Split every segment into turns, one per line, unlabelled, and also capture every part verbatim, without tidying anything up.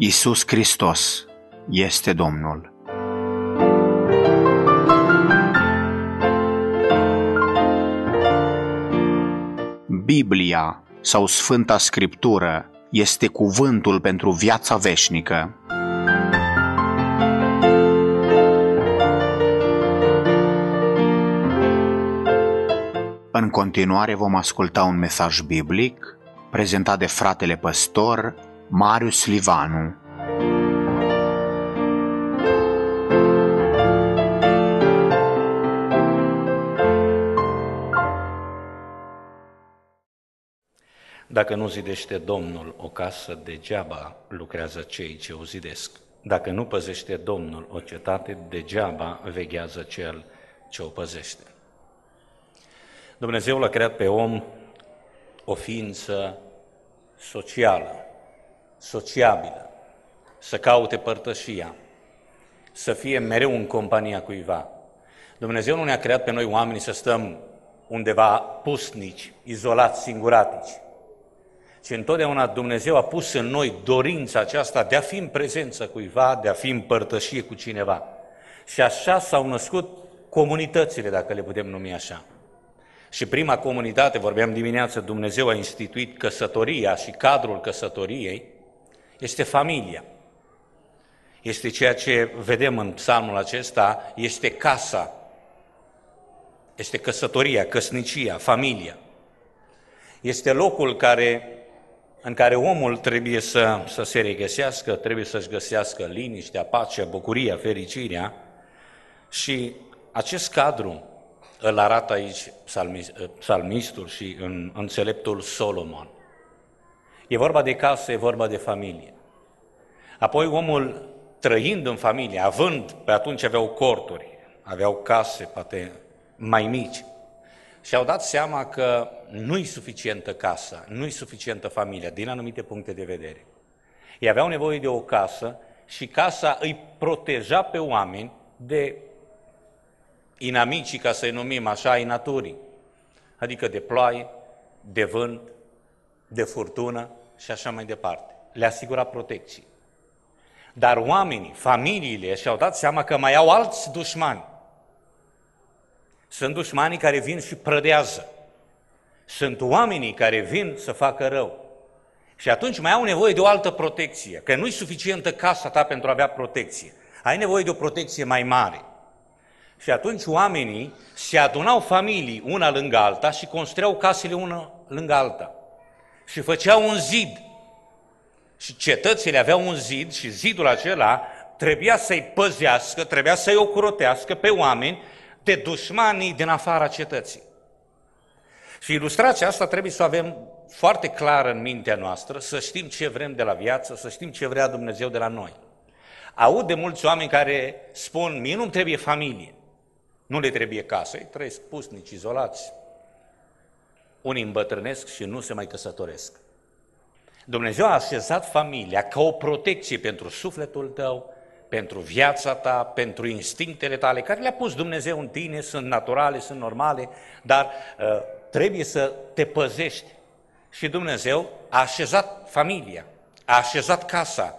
Iisus Hristos este Domnul. Biblia sau Sfânta Scriptură este cuvântul pentru viața veșnică. În continuare vom asculta un mesaj biblic prezentat de fratele păstor Marius Livanu.
Dacă nu zidește Domnul o casă, degeaba lucrează cei ce o zidesc. Dacă nu păzește Domnul o cetate, degeaba veghează cel ce o păzește. Dumnezeu l-a creat pe om o ființă socială, sociabilă, să caute părtășia, să fie mereu în compania cuiva. Dumnezeu nu ne-a creat pe noi oamenii să stăm undeva pusnici, izolați, singuratici, ci întotdeauna Dumnezeu a pus în noi dorința aceasta de a fi în prezență cuiva, de a fi în părtășie cu cineva. Și așa s-au născut comunitățile, dacă le putem numi așa. Și prima comunitate, vorbeam dimineață, Dumnezeu a instituit căsătoria și cadrul căsătoriei, este familia. Este ceea ce vedem în psalmul acesta, este casa, este căsătoria, căsnicia, familia. Este locul care, în care omul trebuie să, să se regăsească, trebuie să-și găsească liniștea, pacea, bucuria, fericirea și acest cadru îl arată aici psalmistul și în înțeleptul Solomon. E vorba de casă, e vorba de familie. Apoi omul, trăind în familie, având, pe atunci aveau corturi, aveau case, poate mai mici, și-au dat seama că nu-i suficientă casa, nu-i suficientă familia, din anumite puncte de vedere. Ei aveau nevoie de o casă și casa îi proteja pe oameni de inamicii, ca să-i numim așa, ai naturii, adică de ploaie, de vânt, de furtună și așa mai departe. Le asigura protecție. Dar oamenii, familiile și-au dat seama că mai au alți dușmani. Sunt dușmanii care vin și prădează. Sunt oamenii care vin să facă rău. Și atunci mai au nevoie de o altă protecție, că nu-i suficientă casa ta pentru a avea protecție. Ai nevoie de o protecție mai mare. Și atunci oamenii se adunau familii una lângă alta și construiau casele una lângă alta. Și făceau un zid. Și cetățile aveau un zid și zidul acela trebuia să-i păzească, trebuia să-i ocrotească pe oameni de dușmanii din afara cetății. Și ilustrația asta trebuie să o avem foarte clară în mintea noastră, să știm ce vrem de la viață, să știm ce vrea Dumnezeu de la noi. Aud de mulți oameni care spun, mie nu-mi trebuie familie, nu le trebuie casă, ei trăiesc pusnici, izolați. Unii îmbătrânesc și nu se mai căsătoresc. Dumnezeu a așezat familia ca o protecție pentru sufletul tău, pentru viața ta, pentru instinctele tale, care le-a pus Dumnezeu în tine, sunt naturale, sunt normale, dar uh, trebuie să te păzești. Și Dumnezeu a așezat familia, a așezat casa.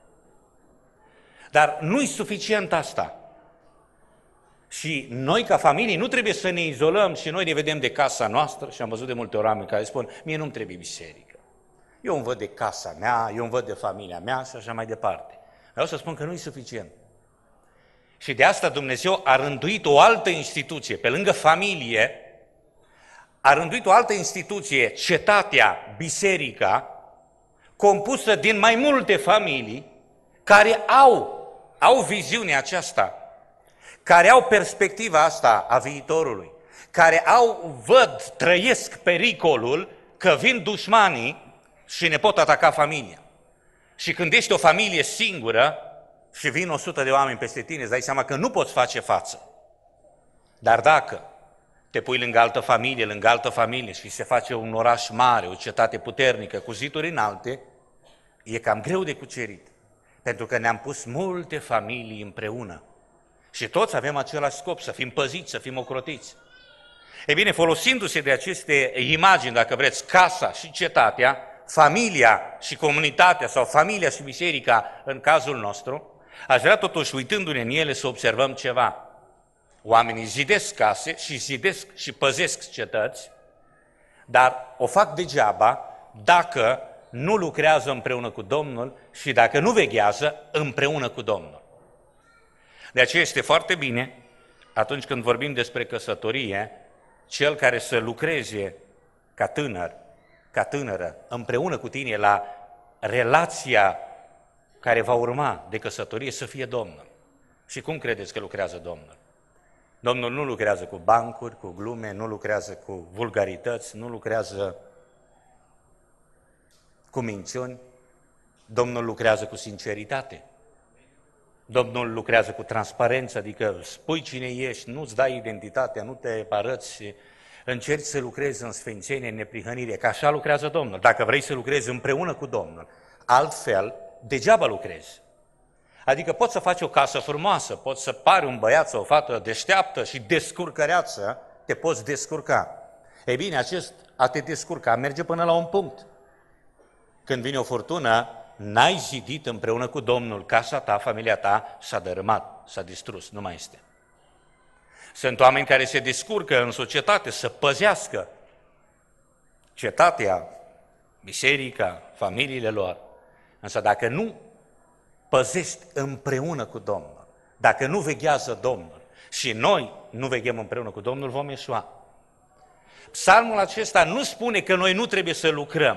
Dar nu-i suficient asta. Și noi, ca familie, nu trebuie să ne izolăm și noi ne vedem de casa noastră, și am văzut de multe ori oameni care spun, mie nu-mi trebuie biserică. Eu îmi văd de casa mea, eu îmi văd de familia mea și așa mai departe. Vreau să spun că nu-i suficient. Și de asta Dumnezeu a rânduit o altă instituție, pe lângă familie, a rânduit o altă instituție, cetatea, biserica, compusă din mai multe familii, care au, au viziunea aceasta, care au perspectiva asta a viitorului, care au, văd, trăiesc pericolul că vin dușmanii și ne pot ataca familia. Și când ești o familie singură și vin o sută de oameni peste tine, îți dai seama că nu poți face față. Dar dacă te pui lângă altă familie, lângă altă familie și se face un oraș mare, o cetate puternică, cu ziduri înalte, e cam greu de cucerit. Pentru că ne-am pus multe familii împreună. Și toți avem același scop, să fim păziți, să fim ocrotiți. E bine, folosindu-se de aceste imagini, dacă vreți, casa și cetatea, familia și comunitatea sau familia și biserica în cazul nostru, aș vrea totuși, uitându-ne în ele, să observăm ceva. Oamenii zidesc case și zidesc și păzesc cetăți, dar o fac degeaba dacă nu lucrează împreună cu Domnul și dacă nu veghează împreună cu Domnul. De aceea este foarte bine, atunci când vorbim despre căsătorie, cel care să lucreze ca tânăr, ca tânără, împreună cu tine la relația care va urma de căsătorie să fie Domnul. Și cum credeți că lucrează Domnul? Domnul nu lucrează cu bancuri, cu glume, nu lucrează cu vulgarități, nu lucrează cu minciuni. Domnul lucrează cu sinceritate. Domnul lucrează cu transparență, adică spui cine ești, nu-ți dai identitatea, nu te arăți, încerci să lucrezi în sfințenie, în neprihănire, că așa lucrează Domnul. Dacă vrei să lucrezi împreună cu Domnul, altfel, degeaba lucrezi. Adică poți să faci o casă frumoasă, poți să pari un băiat sau o fată deșteaptă și descurcăreață, te poți descurca. Ei bine, acest a te descurca merge până la un punct. Când vine o furtună, n-ai zidit împreună cu Domnul, casa ta, familia ta s-a dărâmat, s-a distrus, nu mai este. Sunt oameni care se descurcă în societate să păzească cetatea, biserica, familiile lor. Însă dacă nu păzești împreună cu Domnul, dacă nu veghează Domnul și noi nu veghem împreună cu Domnul, vom eșua. Psalmul acesta nu spune că noi nu trebuie să lucrăm.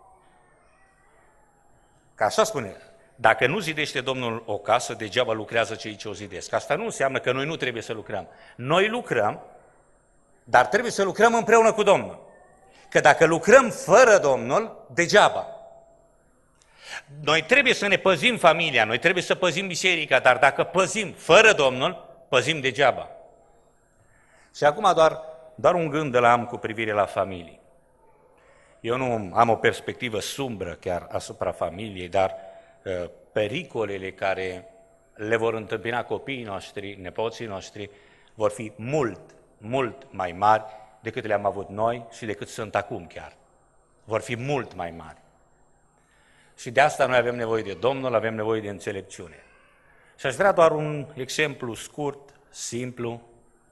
Că așa spune, dacă nu zidește Domnul o casă, degeaba lucrează cei ce o zidesc. Asta nu înseamnă că noi nu trebuie să lucrăm. Noi lucrăm, dar trebuie să lucrăm împreună cu Domnul. Că dacă lucrăm fără Domnul, degeaba. Noi trebuie să ne păzim familia, noi trebuie să păzim biserica, dar dacă păzim fără Domnul, păzim degeaba. Și acum doar, doar un gând de la am cu privire la familie. Eu nu am o perspectivă sumbră chiar asupra familiei, dar uh, pericolele care le vor întâmpina copiii noștri, nepoții noștri, vor fi mult, mult mai mari decât le-am avut noi și decât sunt acum chiar. Vor fi mult mai mari. Și de asta noi avem nevoie de Domnul, avem nevoie de înțelepciune. Și aș vrea doar un exemplu scurt, simplu.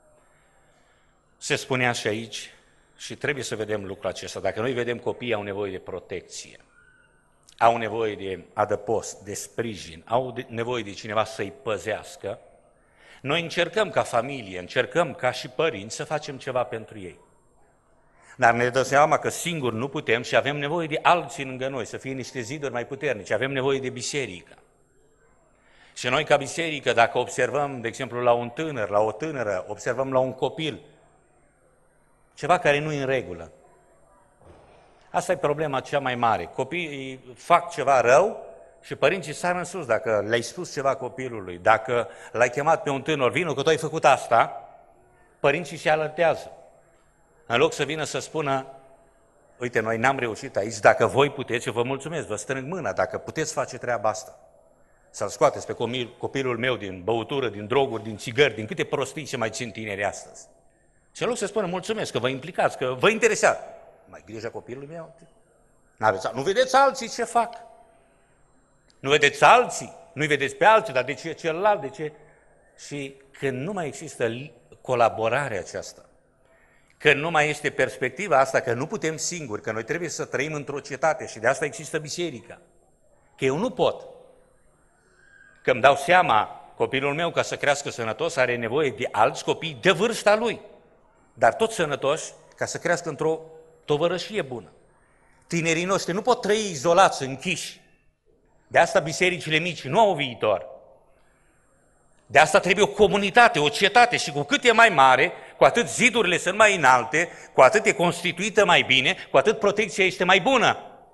Se spunea și aici, și trebuie să vedem lucrul acesta. Dacă noi vedem copiii au nevoie de protecție, au nevoie de adăpost, de sprijin, au de, nevoie de cineva să-i păzească, noi încercăm ca familie, încercăm ca și părinți să facem ceva pentru ei. Dar ne dăm seama că singur nu putem și avem nevoie de alții lângă noi, să fie niște ziduri mai puternice, avem nevoie de biserică. Și noi ca biserică, dacă observăm, de exemplu, la un tânăr, la o tânără, observăm la un copil, ceva care nu e în regulă. Asta e problema cea mai mare. Copiii fac ceva rău și părinții sar în sus dacă le-ai spus ceva copilului, dacă l-ai chemat pe un tânăr, vină că tu ai făcut asta, părinții se alertează. În loc să vină să spună, uite, noi n-am reușit aici, dacă voi puteți, eu vă mulțumesc, vă strâng mâna, dacă puteți face treaba asta. Să-l scoateți pe copilul meu din băutură, din droguri, din țigări, din câte prostii se mai țin tineri astăzi. Și în loc să spună, mulțumesc, că vă implicați, că vă interesează. Mai grijă copilului meu? N-aveți, nu vedeți alții ce fac? Nu vedeți alții? Nu-i vedeți pe alții, dar de ce celălalt, de ce? Și când nu mai există colaborarea aceasta, când nu mai este perspectiva asta, că nu putem singuri, că noi trebuie să trăim într-o cetate și de asta există biserica, că eu nu pot. Că îmi dau seama, copilul meu, ca să crească sănătos, are nevoie de alți copii de vârsta lui, dar toți sănătoși, ca să crească într-o tovărășie bună. Tinerii noștri nu pot trăi izolați, închiși. De asta bisericile mici nu au viitor. De asta trebuie o comunitate, o cetate și cu cât e mai mare, cu atât zidurile sunt mai înalte, cu atât e constituită mai bine, cu atât protecția este mai bună.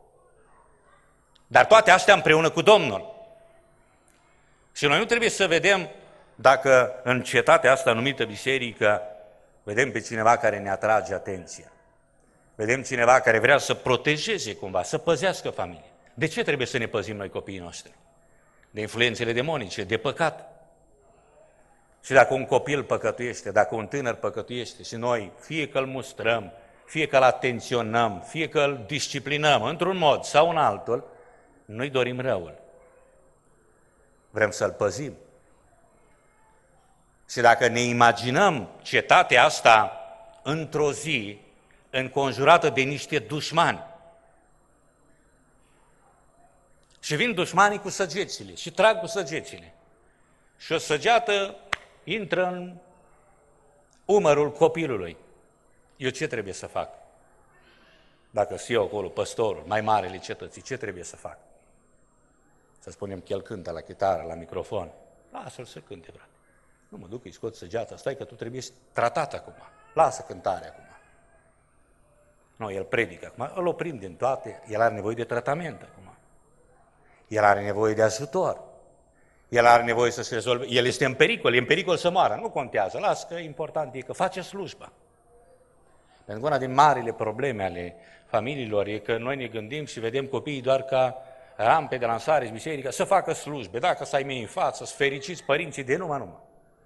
Dar toate astea împreună cu Domnul. Și noi nu trebuie să vedem dacă în cetatea asta numită biserică vedem pe cineva care ne atrage atenția. Vedem cineva care vrea să protejeze cumva, să păzească familia. De ce trebuie să ne păzim noi copiii noștri? De influențele demonice, de păcat. Și dacă un copil păcătuiește, dacă un tânăr păcătuiește și noi, fie că îl mustrăm, fie că îl atenționăm, fie că îl disciplinăm într-un mod sau în altul, noi dorim răul. Vrem să-l păzim. Și dacă ne imaginăm cetatea asta într-o zi înconjurată de niște dușmani, și vin dușmanii cu săgețile și trag cu săgețile, și o săgeată intră în umărul copilului, eu ce trebuie să fac? Dacă sunt eu acolo, păstorul, mai marele cetății, ce trebuie să fac? Să spunem că el cântă la chitară, la microfon. Lasă-l să cânte, frate. Nu mă duc, îi scot săgeata, stai că tu trebuie tratat acum. Lasă cântarea acum. Nu, el predică acum, îl oprim din toate, el are nevoie de tratament acum. El are nevoie de ajutor. El are nevoie să se rezolve. El este în pericol, e în pericol să moară. Nu contează, lasă că important e că face slujba. Pentru că una din marile probleme ale familiilor e că noi ne gândim și vedem copiii doar ca rampe de lansare, biserică, să facă slujbe. Dacă să ai mei în față, să fericiți părinții de numai numai.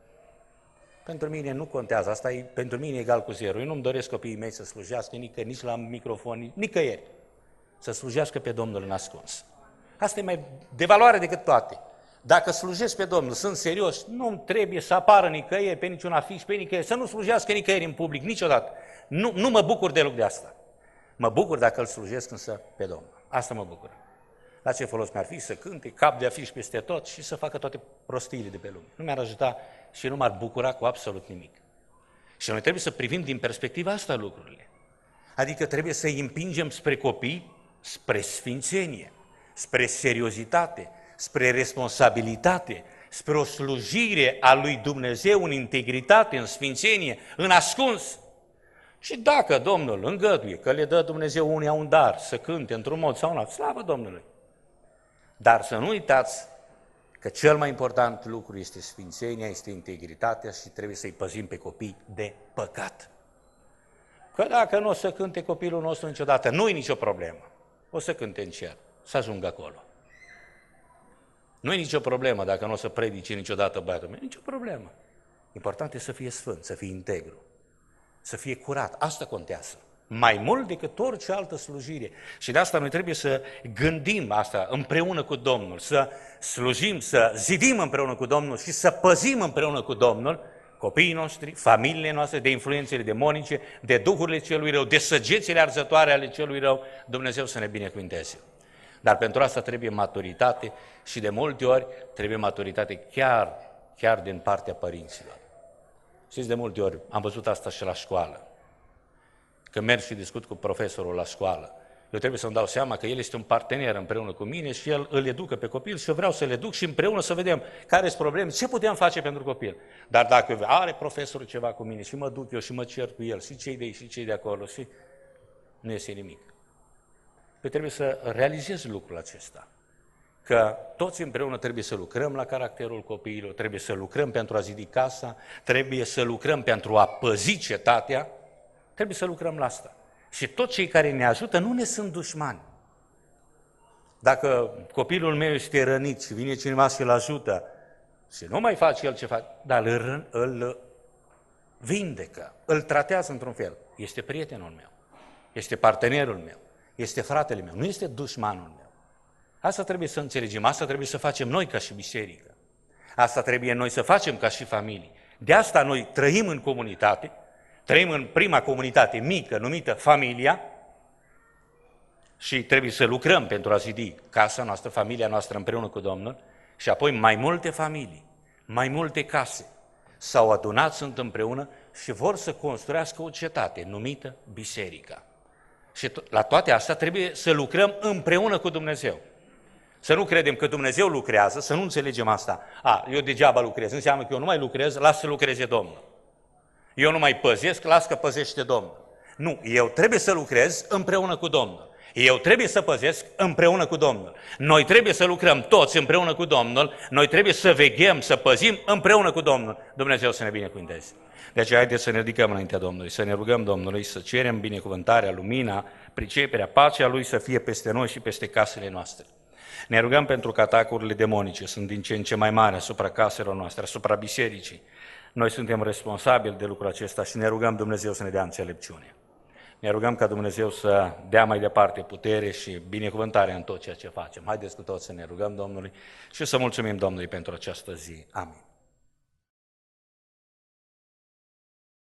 Pentru mine nu contează, asta e pentru mine egal cu zero. Eu nu-mi doresc copiii mei să slujească nici, nici la microfon, nicăieri. Să slujească pe Domnul în ascuns. Asta e mai de valoare decât toate. Dacă slujesc pe Domnul, sunt serios, nu trebuie să apară nicăieri, pe niciun afiș, pe nicăieri, să nu slujească nicăieri în public, niciodată. Nu, nu mă bucur deloc de asta. Mă bucur dacă îl slujesc însă pe Domnul. Asta mă bucur. La ce folos mi-ar fi să cânte, cap de afiș peste tot și să facă toate prostiile de pe lume. Nu mi-ar ajuta și nu m-ar bucura cu absolut nimic. Și noi trebuie să privim din perspectiva asta lucrurile. Adică trebuie să îi împingem spre copii, spre sfințenie, spre seriozitate, spre responsabilitate, spre o slujire a lui Dumnezeu în integritate, în sfințenie, în ascuns. Și dacă Domnul îngăduie că le dă Dumnezeu unia un dar să cânte într-un mod sau un alt, slavă Domnului! Dar să nu uitați că cel mai important lucru este sfințenia, este integritatea și trebuie să-i păzim pe copii de păcat. Că dacă nu o să cânte copilul nostru niciodată, nu-i nicio problemă. O să cânte în cer, să ajungă acolo. Nu-i nicio problemă dacă nu o să predice niciodată băiatul meu, nicio problemă. Important e să fie sfânt, să fie integru, să fie curat. Asta contează. Mai mult decât orice altă slujire. Și de asta noi trebuie să gândim asta împreună cu Domnul, să slujim, să zidim împreună cu Domnul și să păzim împreună cu Domnul copiii noștri, familiile noastre, de influențele demonice, de duhurile celui rău, de săgețile arzătoare ale celui rău. Dumnezeu să ne binecuvinteze. Dar pentru asta trebuie maturitate și de multe ori trebuie maturitate chiar, chiar din partea părinților. Știți, de multe ori am văzut asta și la școală. Când merg și discut cu profesorul la școală, eu trebuie să-mi dau seama că el este un partener împreună cu mine și el îl educă pe copil și eu vreau să-l educ și împreună să vedem care sunt probleme, ce putem face pentru copil. Dar dacă are profesorul ceva cu mine și mă duc eu și mă cer cu el, și cei de aici și cei de acolo, și nu iese nimic. Păi trebuie să realizez lucrul acesta, că toți împreună trebuie să lucrăm la caracterul copiilor, trebuie să lucrăm pentru a zidi casa, trebuie să lucrăm pentru a păzi cetatea, trebuie să lucrăm la asta. Și toți cei care ne ajută nu ne sunt dușmani. Dacă copilul meu este rănit și vine cineva și îl ajută și nu mai face el ce face, dar îl, îl vindecă, îl tratează într-un fel, este prietenul meu, este partenerul meu, este fratele meu, nu este dușmanul meu. Asta trebuie să înțelegem, asta trebuie să facem noi ca și biserică. Asta trebuie noi să facem ca și familie. De asta noi trăim în comunitate, trăim în prima comunitate mică, numită familia, și trebuie să lucrăm pentru a zidi casa noastră, familia noastră împreună cu Domnul, și apoi mai multe familii, mai multe case s-au adunat, sunt împreună și vor să construiască o cetate numită biserica. Și la toate astea trebuie să lucrăm împreună cu Dumnezeu. Să nu credem că Dumnezeu lucrează, să nu înțelegem asta. A, eu degeaba lucrez, înseamnă că eu nu mai lucrez, las să lucreze Domnul. Eu nu mai păzesc, las că păzește Domnul. Nu, eu trebuie să lucrez împreună cu Domnul. Eu trebuie să păzesc împreună cu Domnul. Noi trebuie să lucrăm toți împreună cu Domnul, noi trebuie să veghem, să păzim împreună cu Domnul. Dumnezeu să ne binecuvânteze. De aceea haideți să ne ridicăm înaintea Domnului, să ne rugăm Domnului, să cerem binecuvântarea, lumina, priceperea, pacea Lui să fie peste noi și peste casele noastre. Ne rugăm pentru că atacurile demonice sunt din ce în ce mai mari asupra caselor noastre, asupra bisericii. Noi suntem responsabili de lucrul acesta și ne rugăm Dumnezeu să ne dea înțelepciune. Ne rugăm ca Dumnezeu să dea mai departe putere și binecuvântare în tot ceea ce facem. Haideți cu toți să ne rugăm Domnului și să mulțumim Domnului pentru această zi. Amin.